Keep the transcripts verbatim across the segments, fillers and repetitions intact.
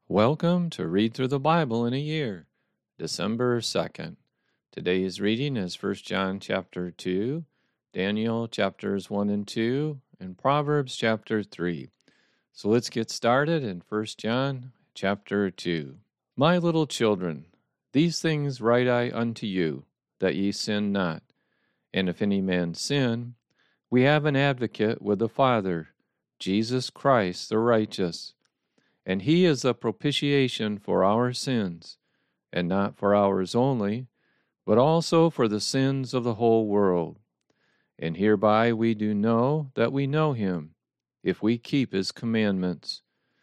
Welcome to Read Through the Bible in a Year, December second. Today's reading is First John chapter two, Daniel chapters one and two, and Proverbs chapter three. So let's get started in First John chapter two. My little children, these things write I unto you, that ye sin not. And if any man sin, we have an advocate with the Father, Jesus Christ the righteous. And he is a propitiation for our sins, and not for ours only, but also for the sins of the whole world. And hereby we do know that we know him, if we keep his commandments.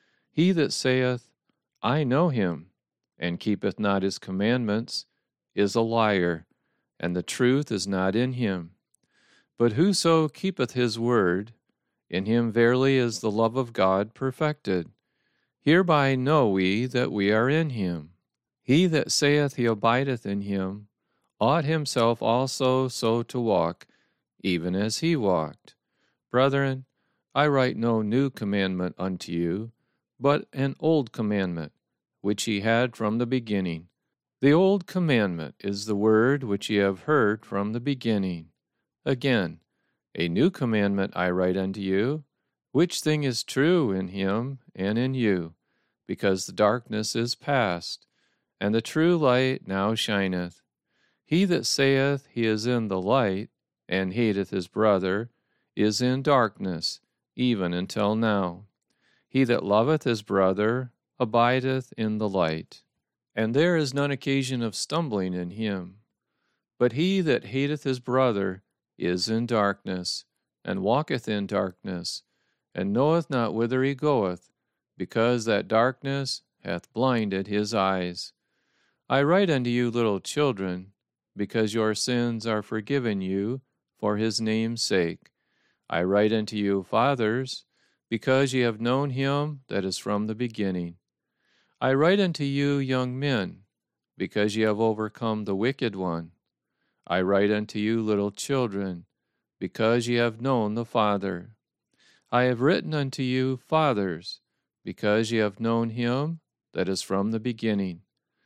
He that saith, I know him, and keepeth not his commandments, is a liar, and the truth is not in him. But whoso keepeth his word, in him verily is the love of God perfected. Hereby know we that we are in him. He that saith he abideth in him ought himself also so to walk, even as he walked. Brethren, I write no new commandment unto you, but an old commandment, which ye had from the beginning. The old commandment is the word which ye have heard from the beginning. Again, a new commandment I write unto you, which thing is true in him and in you, because the darkness is past, and the true light now shineth. He that saith he is in the light, and hateth his brother, is in darkness, even until now. He that loveth his brother abideth in the light, and there is none occasion of stumbling in him. But he that hateth his brother is in darkness, and walketh in darkness, and knoweth not whither he goeth, because that darkness hath blinded his eyes. I write unto you, little children, because your sins are forgiven you for his name's sake. I write unto you, fathers, because ye have known him that is from the beginning. I write unto you, young men, because ye have overcome the wicked one. I write unto you, little children, because ye have known the Father. I have written unto you, fathers, because ye have known him that is from the beginning.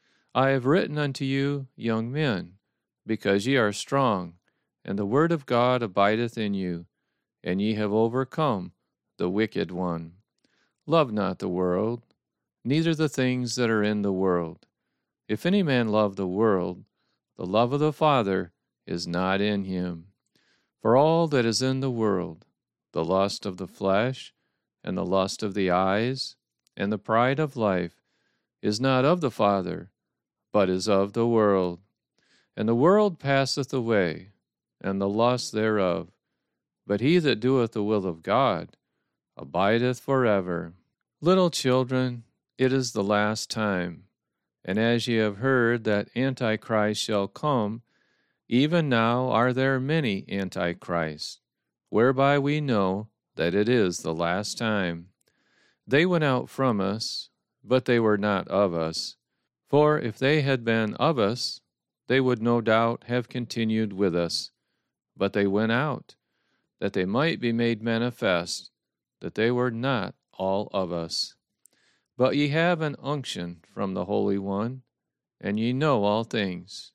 I have written unto you, young men, because ye are strong, and the word of God abideth in you, and ye have overcome the wicked one. Love not the world, neither the things that are in the world. If any man love the world, the love of the Father is not in him. For all that is in the world, the lust of the flesh, and the lust of the eyes, and the pride of life, is not of the Father, but is of the world. And the world passeth away, and the lust thereof. But he that doeth the will of God abideth forever. Little children, it is the last time. And as ye have heard that Antichrist shall come, even now are there many Antichrists, whereby we know that it is the last time. They went out from us, but they were not of us. For if they had been of us, they would no doubt have continued with us. But they went out, that they might be made manifest, that they were not all of us. But ye have an unction from the Holy One, and ye know all things.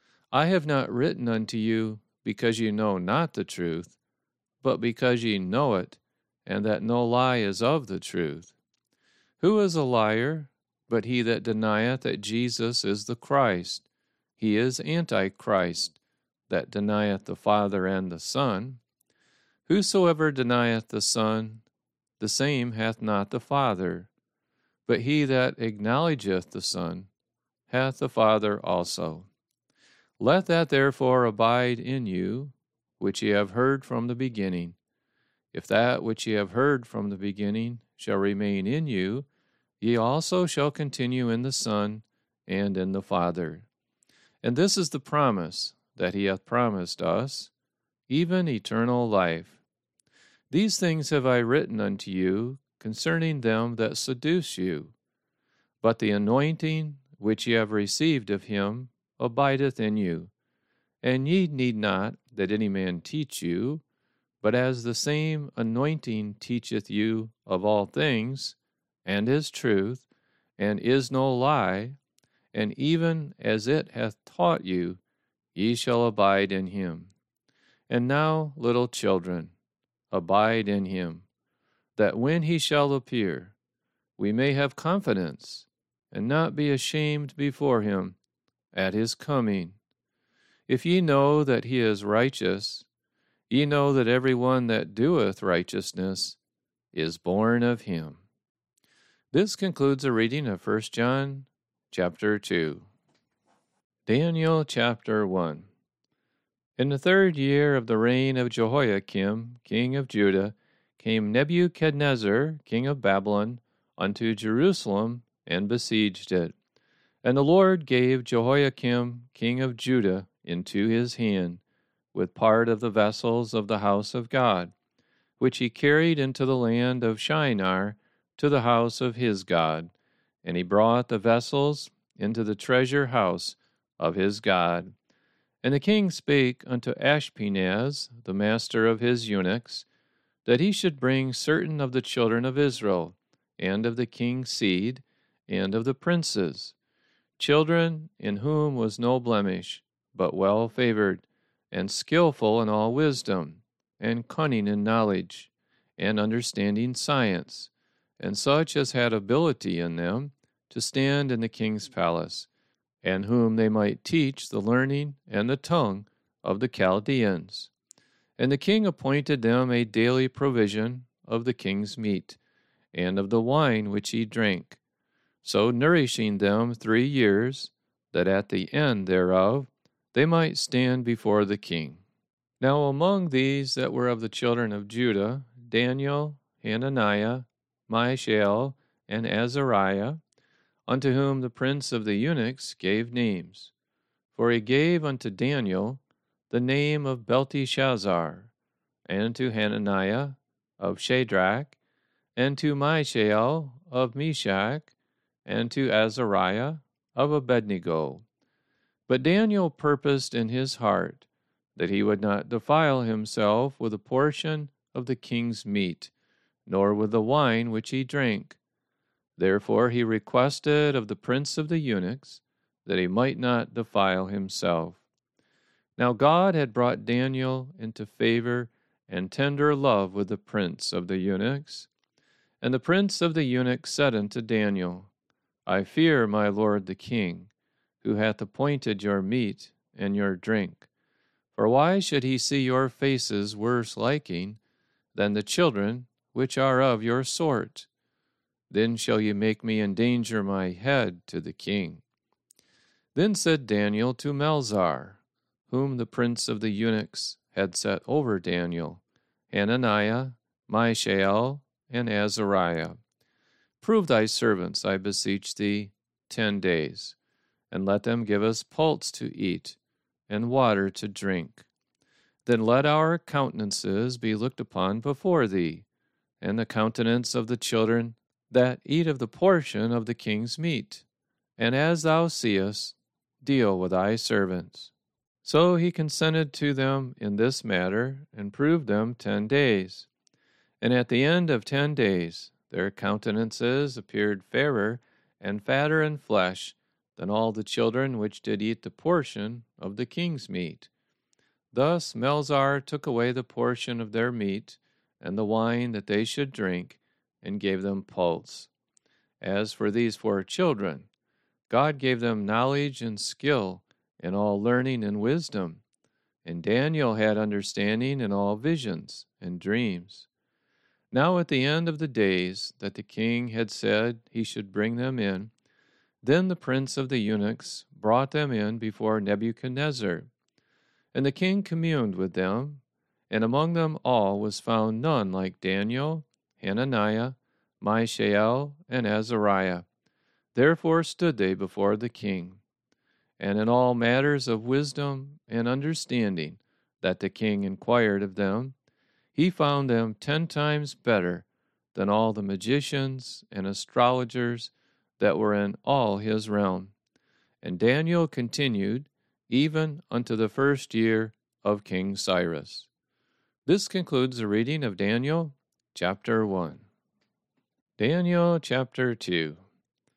I have not written unto you because ye know not the truth, but because ye know it, and that no lie is of the truth. Who is a liar, but he that denieth that Jesus is the Christ? He is Antichrist, that denieth the Father and the Son. Whosoever denieth the Son, the same hath not the Father. But he that acknowledgeth the Son hath the Father also. Let that therefore abide in you, which ye have heard from the beginning. If that which ye have heard from the beginning shall remain in you, ye also shall continue in the Son and in the Father. And this is the promise that he hath promised us, even eternal life. These things have I written unto you concerning them that seduce you. But the anointing which ye have received of him abideth in you. And ye need not that any man teach you, but as the same anointing teacheth you of all things, and is truth, and is no lie, and even as it hath taught you, ye shall abide in him. And now, little children, abide in him, that when he shall appear, we may have confidence, and not be ashamed before him at his coming. If ye know that he is righteous, ye know that every one that doeth righteousness is born of him. This concludes a reading of First John chapter two. Daniel chapter one. In the third year of the reign of Jehoiakim, king of Judah, came Nebuchadnezzar, king of Babylon, unto Jerusalem, and besieged it. And the Lord gave Jehoiakim, king of Judah, into his hand, with part of the vessels of the house of God, which he carried into the land of Shinar, to the house of his God. And he brought the vessels into the treasure house of his God. And the king spake unto Ashpenaz, the master of his eunuchs, that he should bring certain of the children of Israel, and of the king's seed, and of the princes, children in whom was no blemish, but well favored, and skillful in all wisdom, and cunning in knowledge, and understanding science, and such as had ability in them to stand in the king's palace, and whom they might teach the learning and the tongue of the Chaldeans. And the king appointed them a daily provision of the king's meat, and of the wine which he drank, so nourishing them three years, that at the end thereof they might stand before the king. Now among these that were of the children of Judah, Daniel, Hananiah, Mishael, and Azariah, unto whom the prince of the eunuchs gave names. For he gave unto Daniel the name of Belteshazzar, and to Hananiah of Shadrach, and to Mishael of Meshach, and to Azariah of Abednego. But Daniel purposed in his heart that he would not defile himself with a portion of the king's meat, nor with the wine which he drank. Therefore he requested of the prince of the eunuchs that he might not defile himself. Now God had brought Daniel into favor and tender love with the prince of the eunuchs. And the prince of the eunuchs said unto Daniel, I fear my lord the king, who hath appointed your meat and your drink. For why should he see your faces worse liking than the children which are of your sort? Then shall ye make me endanger my head to the king. Then said Daniel to Melzar, whom the prince of the eunuchs had set over Daniel, Hananiah, Mishael, and Azariah, Prove thy servants, I beseech thee, ten days, and let them give us pulse to eat, and water to drink. Then let our countenances be looked upon before thee, and the countenance of the children that eat of the portion of the king's meat. And as thou seest, deal with thy servants. So he consented to them in this matter, and proved them ten days. And at the end of ten days, their countenances appeared fairer and fatter in flesh than all the children which did eat the portion of the king's meat. Thus Melzar took away the portion of their meat and the wine that they should drink, and gave them pulse. As for these four children, God gave them knowledge and skill in all learning and wisdom, and Daniel had understanding in all visions and dreams. Now at the end of the days that the king had said he should bring them in, then the prince of the eunuchs brought them in before Nebuchadnezzar. And the king communed with them, and among them all was found none like Daniel, Hananiah, Mishael, and Azariah. Therefore stood they before the king. And in all matters of wisdom and understanding that the king inquired of them, he found them ten times better than all the magicians and astrologers that were in all his realm. And Daniel continued even unto the first year of King Cyrus. This concludes the reading of Daniel chapter one. Daniel chapter two.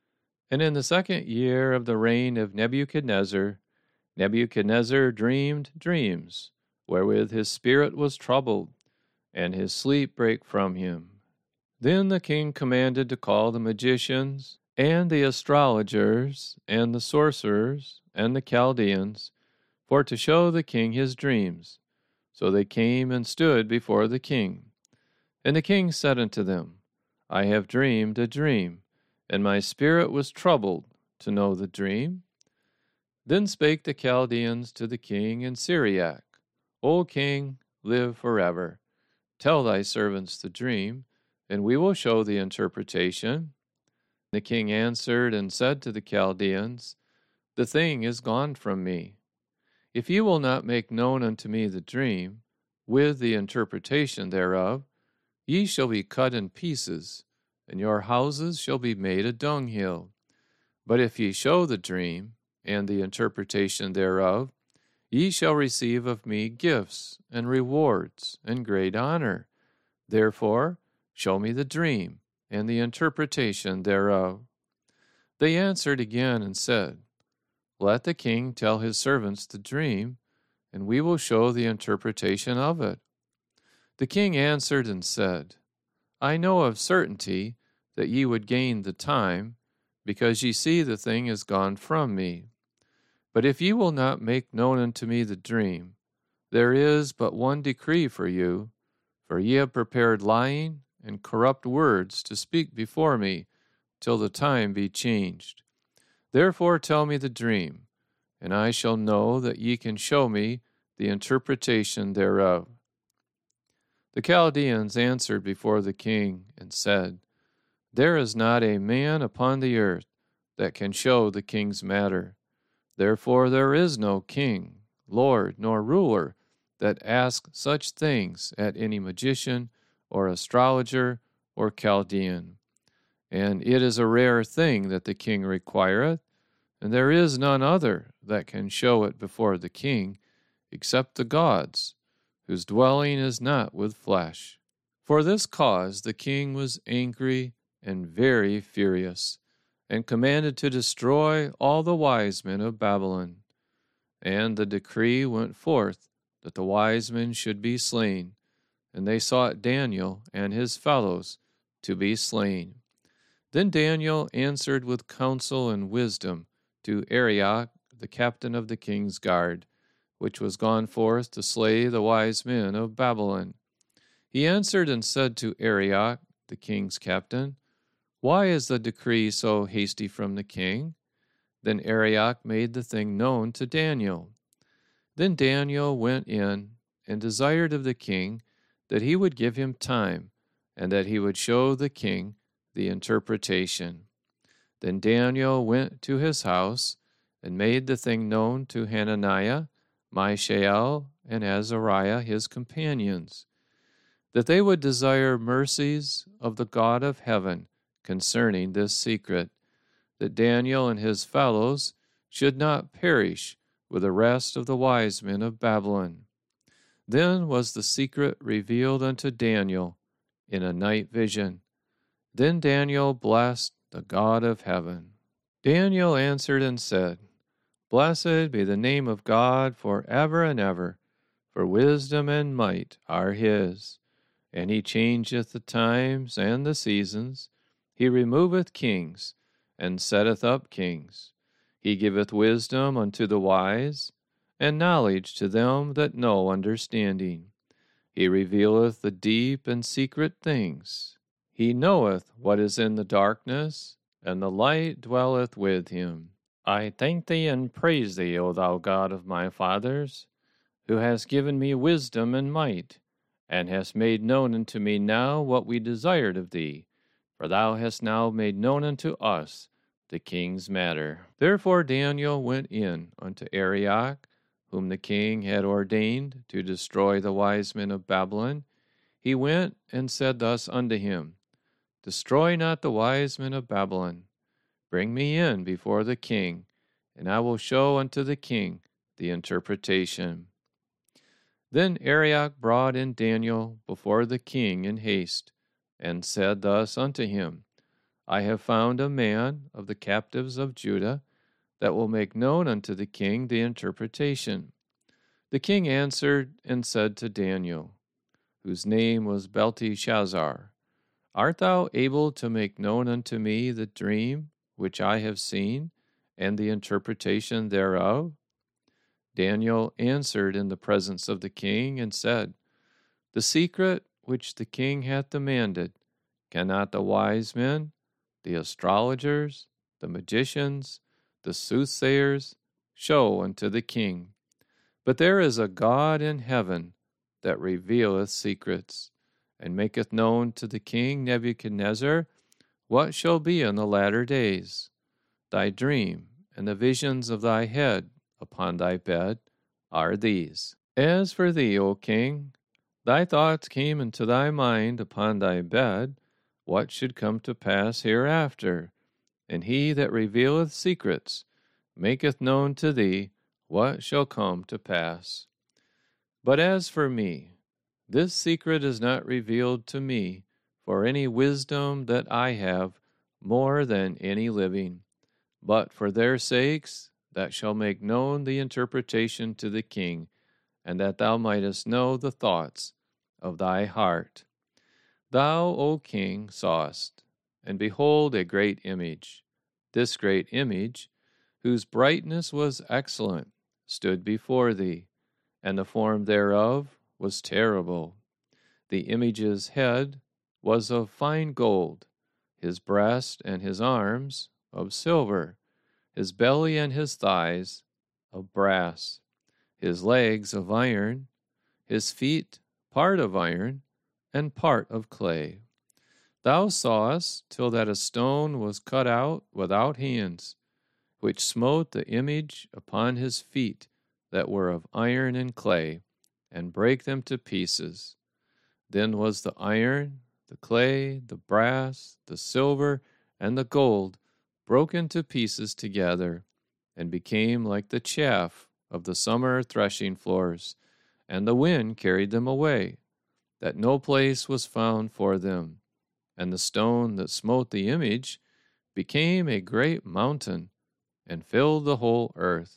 And in the second year of the reign of Nebuchadnezzar, Nebuchadnezzar dreamed dreams, wherewith his spirit was troubled, and his sleep brake from him. Then the king commanded to call the magicians, and the astrologers, and the sorcerers, and the Chaldeans, for to show the king his dreams. So they came and stood before the king. And the king said unto them, I have dreamed a dream, and my spirit was troubled to know the dream. Then spake the Chaldeans to the king in Syriac, O king, live forever. Tell thy servants the dream, and we will show the interpretation. The king answered and said to the Chaldeans, The thing is gone from me. If ye will not make known unto me the dream, with the interpretation thereof, ye shall be cut in pieces, and your houses shall be made a dunghill. But if ye show the dream, and the interpretation thereof, ye shall receive of me gifts, and rewards, and great honor. Therefore, show me the dream, and the interpretation thereof. They answered again and said, Let the king tell his servants the dream, and we will show the interpretation of it. The king answered and said, I know of certainty that ye would gain the time, because ye see the thing is gone from me. But if ye will not make known unto me the dream, there is but one decree for you, for ye have prepared lying and corrupt words to speak before me, till the time be changed. Therefore tell me the dream, and I shall know that ye can show me the interpretation thereof. The Chaldeans answered before the king and said, There is not a man upon the earth that can show the king's matter. Therefore there is no king, lord, nor ruler that asks such things at any magician or astrologer or Chaldean. And it is a rare thing that the king requireth, and there is none other that can show it before the king, except the gods, whose dwelling is not with flesh. For this cause the king was angry and very furious, and commanded to destroy all the wise men of Babylon. And the decree went forth that the wise men should be slain, and they sought Daniel and his fellows to be slain. Then Daniel answered with counsel and wisdom to Arioch, the captain of the king's guard, which was gone forth to slay the wise men of Babylon. He answered and said to Arioch, the king's captain, Why is the decree so hasty from the king? Then Arioch made the thing known to Daniel. Then Daniel went in and desired of the king that he would give him time, and that he would show the king the interpretation. Then Daniel went to his house and made the thing known to Hananiah, Mishael, and Azariah his companions, that they would desire mercies of the God of heaven concerning this secret, that Daniel and his fellows should not perish with the rest of the wise men of Babylon. Then was the secret revealed unto Daniel in a night vision. Then Daniel blessed the God of heaven. Daniel answered and said, Blessed be the name of God for ever and ever, for wisdom and might are his. And he changeth the times and the seasons. He removeth kings, and setteth up kings. He giveth wisdom unto the wise, and knowledge to them that know understanding. He revealeth the deep and secret things. He knoweth what is in the darkness, and the light dwelleth with him. I thank thee and praise thee, O thou God of my fathers, who hast given me wisdom and might, and hast made known unto me now what we desired of thee, for thou hast now made known unto us the king's matter. Therefore Daniel went in unto Arioch, whom the king had ordained to destroy the wise men of Babylon. He went and said thus unto him, Destroy not the wise men of Babylon. Bring me in before the king, and I will show unto the king the interpretation. Then Arioch brought in Daniel before the king in haste, and said thus unto him, I have found a man of the captives of Judah that will make known unto the king the interpretation. The king answered and said to Daniel, whose name was Belteshazzar, Art thou able to make known unto me the dream which I have seen, and the interpretation thereof? Daniel answered in the presence of the king and said, The secret which the king hath demanded, cannot the wise men, the astrologers, the magicians, the soothsayers, show unto the king? But there is a God in heaven that revealeth secrets, and maketh known to the king Nebuchadnezzar what shall be in the latter days. Thy dream and the visions of thy head upon thy bed are these. As for thee, O king, thy thoughts came into thy mind upon thy bed, what should come to pass hereafter, and he that revealeth secrets maketh known to thee what shall come to pass. But as for me, this secret is not revealed to me for any wisdom that I have more than any living, but for their sakes that shall make known the interpretation to the king, and that thou mightest know the thoughts of thy heart. Thou, O king, sawest, and behold a great image. This great image, whose brightness was excellent, stood before thee, and the form thereof was terrible. The image's head was of fine gold, his breast and his arms of silver, his belly and his thighs of brass, his legs of iron, his feet part of iron and part of clay. Thou sawest till that a stone was cut out without hands, which smote the image upon his feet that were of iron and clay, and brake them to pieces. Then was the iron, the clay, the brass, the silver, and the gold broken to pieces together, and became like the chaff of the summer threshing floors, and the wind carried them away, that no place was found for them. And the stone that smote the image became a great mountain, and filled the whole earth.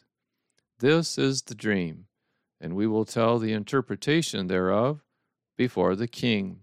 This is the dream, and we will tell the interpretation thereof before the king.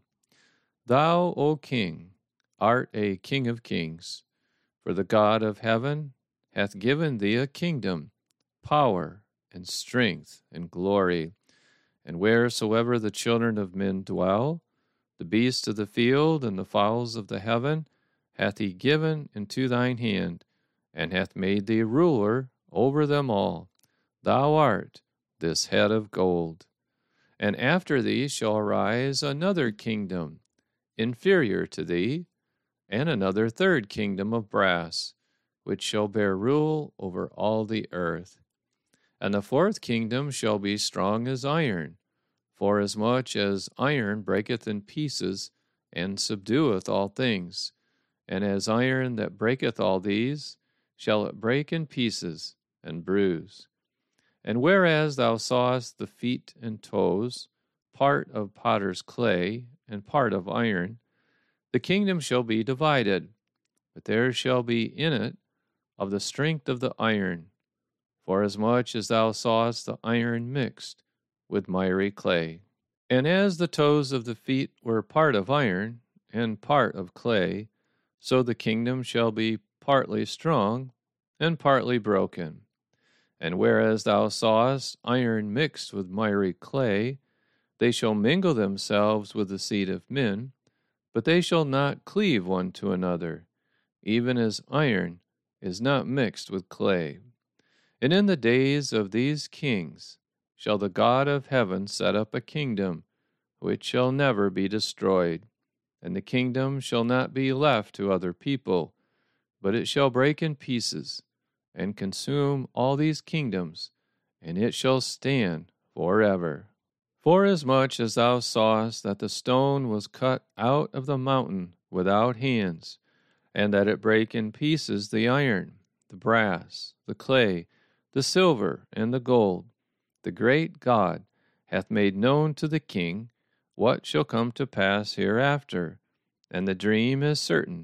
Thou, O king, art a king of kings, for the God of heaven hath given thee a kingdom, power, and strength, and glory. And wheresoever the children of men dwell, the beasts of the field and the fowls of the heaven hath he given into thine hand, and hath made thee ruler over them all. Thou art this head of gold. And after thee shall arise another kingdom, inferior to thee, and another third kingdom of brass, which shall bear rule over all the earth. And the fourth kingdom shall be strong as iron, forasmuch as iron breaketh in pieces, and subdueth all things. And as iron that breaketh all these, shall it break in pieces, and bruise. And whereas thou sawest the feet and toes, part of potter's clay, and part of iron, the kingdom shall be divided, but there shall be in it of the strength of the iron, forasmuch as thou sawest the iron mixed with miry clay. And as the toes of the feet were part of iron, and part of clay, so the kingdom shall be partly strong, and partly broken. And whereas thou sawest iron mixed with miry clay, they shall mingle themselves with the seed of men, but they shall not cleave one to another, even as iron is not mixed with clay. And in the days of these kings shall the God of heaven set up a kingdom, which shall never be destroyed, and the kingdom shall not be left to other people, but it shall break in pieces, and consume all these kingdoms, and it shall stand forever. Forasmuch as thou sawest that the stone was cut out of the mountain without hands, and that it brake in pieces the iron, the brass, the clay, the silver, and the gold, the great God hath made known to the king what shall come to pass hereafter, and the dream is certain,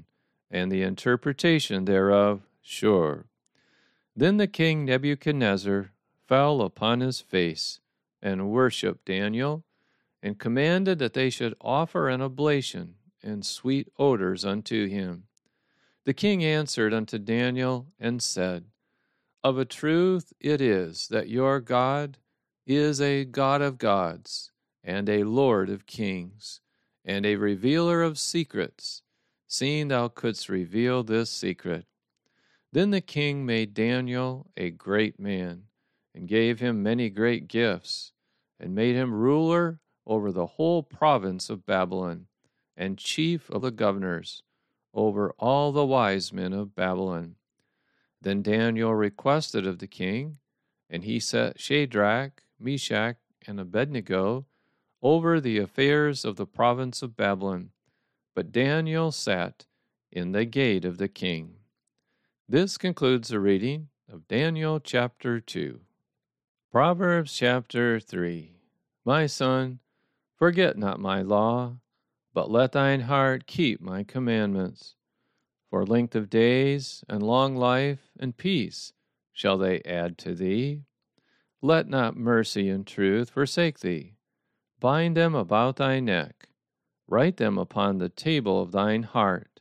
and the interpretation thereof sure. Then the king Nebuchadnezzar fell upon his face, and worshipped Daniel, and commanded that they should offer an oblation and sweet odors unto him. The king answered unto Daniel, and said, Of a truth it is that your God is a God of gods, and a Lord of kings, and a revealer of secrets, seeing thou couldst reveal this secret. Then the king made Daniel a great man, and gave him many great gifts, and made him ruler over the whole province of Babylon, and chief of the governors over all the wise men of Babylon. Then Daniel requested of the king, and he set Shadrach, Meshach, and Abednego over the affairs of the province of Babylon. But Daniel sat in the gate of the king. This concludes the reading of Daniel chapter two. Proverbs chapter three. My son, forget not my law, but let thine heart keep my commandments. For length of days and long life and peace shall they add to thee. Let not mercy and truth forsake thee. Bind them about thy neck. Write them upon the table of thine heart.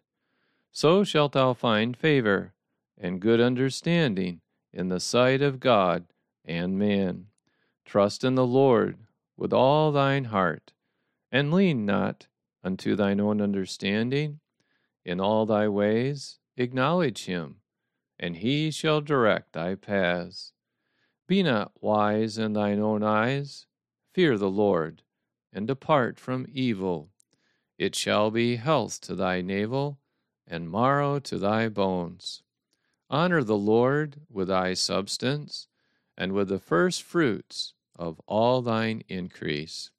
So shalt thou find favor and good understanding in the sight of God and man. Trust in the Lord with all thine heart, and lean not unto thine own understanding. In all thy ways acknowledge him, and he shall direct thy paths. Be not wise in thine own eyes. Fear the Lord, and depart from evil. It shall be health to thy navel, and marrow to thy bones. Honor the Lord with thy substance, and with the first fruits of all thine increase.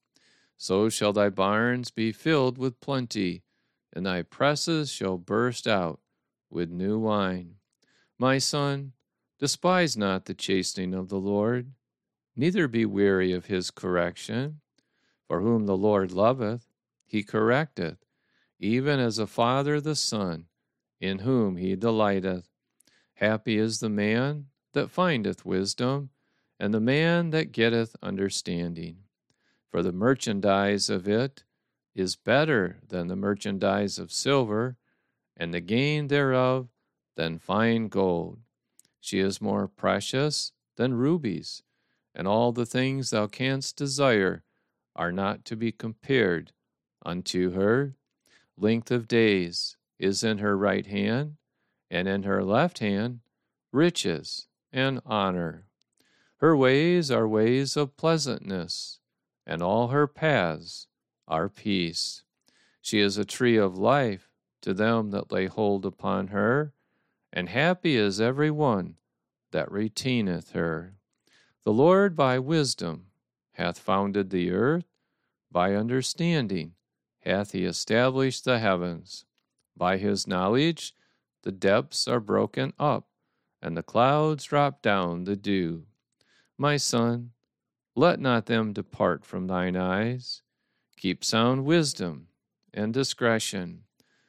So shall thy barns be filled with plenty, and thy presses shall burst out with new wine. My son, despise not the chastening of the Lord, neither be weary of his correction. For whom the Lord loveth, he correcteth, even as a father the son, in whom he delighteth. Happy is the man that findeth wisdom, and the man that getteth understanding. For the merchandise of it is better than the merchandise of silver, and the gain thereof than fine gold. She is more precious than rubies, and all the things thou canst desire are not to be compared unto her. Length of days is in her right hand, and in her left hand riches and honor. Her ways are ways of pleasantness, and all her paths are peace. She is a tree of life to them that lay hold upon her, and happy is every one that retaineth her. The Lord by wisdom hath founded the earth, by understanding hath he established the heavens. By his knowledge the depths are broken up, and the clouds drop down the dew. My son, let not them depart from thine eyes. Keep sound wisdom and discretion.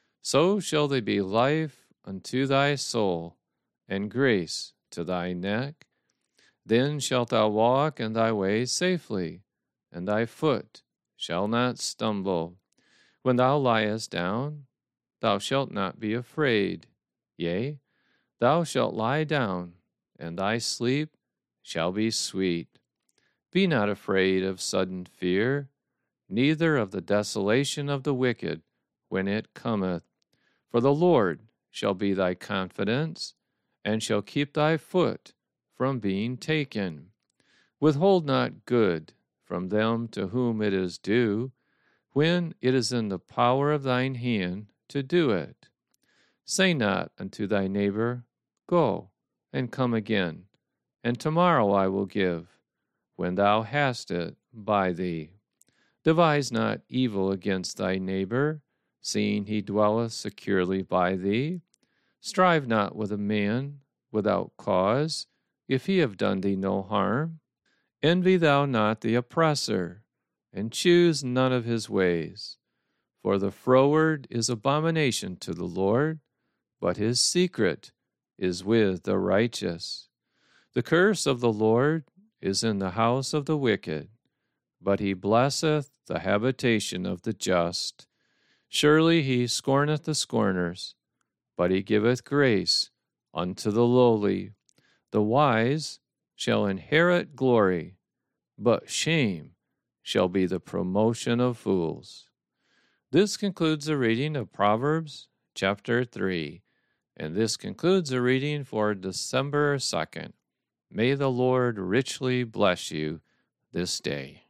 So shall they be life unto thy soul, and grace to thy neck. Then shalt thou walk in thy way safely, and thy foot shall not stumble. When thou liest down, thou shalt not be afraid. Yea, thou shalt lie down, and thy sleep shall be sweet. Be not afraid of sudden fear, neither of the desolation of the wicked when it cometh. For the Lord shall be thy confidence, and shall keep thy foot from being taken. Withhold not good from them to whom it is due, when it is in the power of thine hand to do it. Say not unto thy neighbor, Go, and come again, and tomorrow I will give, when thou hast it by thee. Devise not evil against thy neighbor, seeing he dwelleth securely by thee. Strive not with a man without cause, if he have done thee no harm. Envy thou not the oppressor, and choose none of his ways. For the froward is abomination to the Lord, but his secret is with the righteous. The curse of the Lord is in the house of the wicked, but he blesseth the habitation of the just. Surely he scorneth the scorners, but he giveth grace unto the lowly. The wise shall inherit glory, but shame shall be the promotion of fools. This concludes the reading of Proverbs chapter three, and this concludes the reading for December second. May the Lord richly bless you this day.